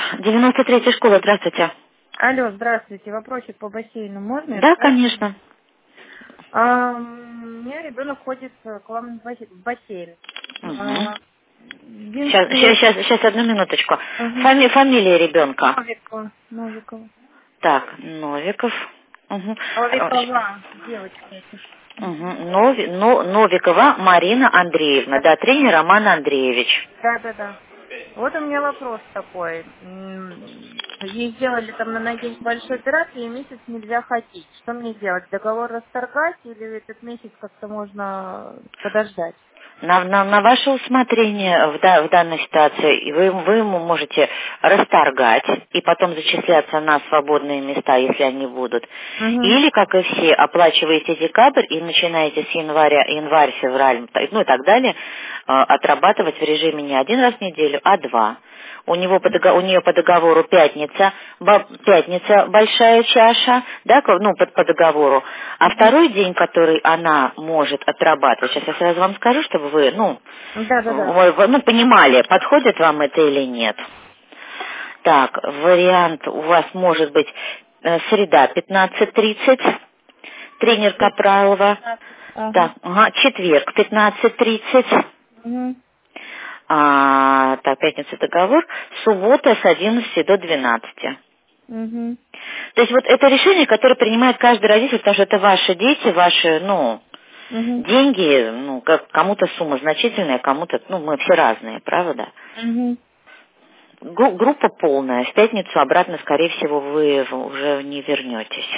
93-я школа, здравствуйте. Алло, здравствуйте. Вопросик по бассейну можно? Да, конечно. У меня ребенок ходит к вам в бассейн. Угу. Единственное... Сейчас, одну минуточку. Ага. Фамилия ребенка. Новикова. Так, Новиков. Угу. Новикова, девочка эти. Новикова Марина Андреевна, да, тренер Роман Андреевич. Да. Вот у меня вопрос такой. Ей сделали там на ноге большой операции, и месяц нельзя ходить. Что мне делать? Договор расторгать или этот месяц как-то можно подождать? На ваше усмотрение в данной ситуации вы ему можете расторгать и потом зачисляться на свободные места, если они будут. Угу. Или, как и все, оплачиваете декабрь и начинаете с январь, февраль, ну и так далее, отрабатывать в режиме не один раз в неделю, а два. У нее по договору пятница большая чаша, да, ну, по договору. А второй день, который она может отрабатывать, сейчас я сразу вам скажу, чтобы вы, Да. понимали, подходит вам это или нет. Так, вариант у вас может быть среда 15:30, тренер Капралова. Ага. Так, четверг 15:30. Угу. Так, пятница договор, суббота с 11 до 12. Угу. То есть вот это решение, которое принимает каждый родитель, потому что это ваши дети, ваши, Угу. деньги, как кому-то сумма значительная, кому-то, мы все разные, правда? Угу. Группа полная, в пятницу обратно, скорее всего, вы уже не вернетесь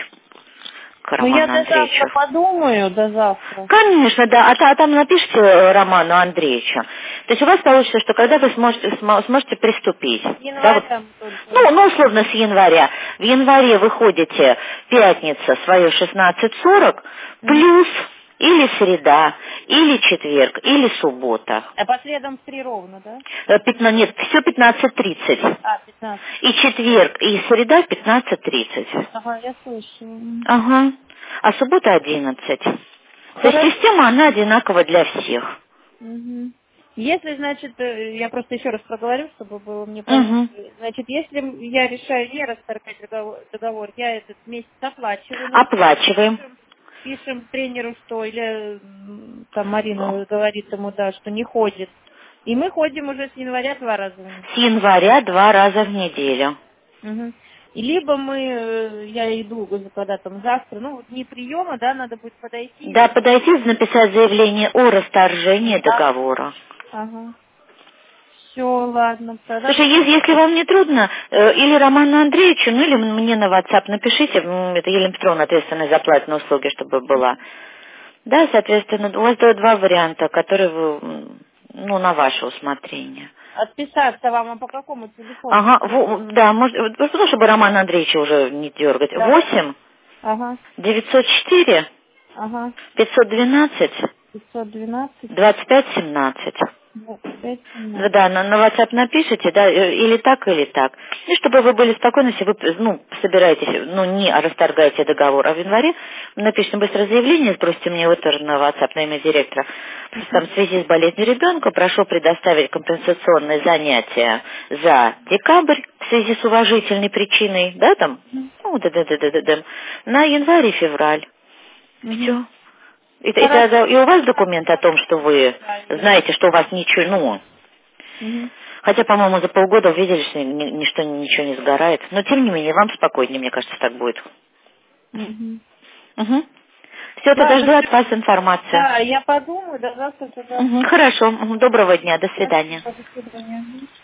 к Ну, я Роману до завтра Андреевичу. подумаю, до завтра. Конечно, да. А там напишите Роману Андреевичу. То есть у вас получится, что когда вы сможете приступить. С Да, вот, января только. условно с января. В январе вы ходите пятница свое 16:40 плюс или среда, или четверг, или суббота. А по средам в 3 ровно, да? Нет, все 15:30. 15. И четверг, и среда 15:30. Ага, я слышу. Ага. А суббота 11. То есть Хорошо. система, она одинакова для всех. Угу. Если, значит, я просто еще раз проговорю, чтобы было мне Угу. понятно. Значит, если я решаю не расторгать договор, я этот месяц оплачиваю, но Оплачиваем. пишем тренеру, что, или там Марина говорит ему, да, что не ходит. И мы ходим уже с января 2 раза в неделю. С января 2 раза в неделю. Угу. И либо я иду когда там завтра, вот не приема, да, надо будет подойти. Да, подойти, написать заявление о расторжении договора. Ага. Все, ладно, тогда. Слушай, если вам не трудно, или Роману Андреевичу, или мне на WhatsApp напишите, это Елена Петровна ответственная за платные услуги, чтобы была. Да, соответственно, у вас два варианта, которые вы, на ваше усмотрение. Отписаться вам, а по какому телефону? Ага, да, может, просто чтобы Романа Андреевича уже не дергать. Да. 8 Ага, 904 ага. 512 512 25 17. 25 17. Да, на WhatsApp напишите, да, или так, или так. И чтобы вы были спокойны, если вы, собираетесь, не расторгаете договор, а в январе напишите быстро заявление, сбросьте мне его тоже на WhatsApp, на имя директора. Там в связи с болезнью ребенка прошу предоставить компенсационные занятия за декабрь в связи с уважительной причиной, да, там, на январь и февраль. Все. И у вас документ о том, что вы знаете, что у вас ничего, хотя, по-моему, за полгода увидели, что ничего не сгорает. Но, тем не менее, вам спокойнее, мне кажется, так будет. Угу. Все, тогда жду от вас информацию. Да, я подумаю, до завтра тогда. Хорошо. Доброго дня. До свидания. До свидания.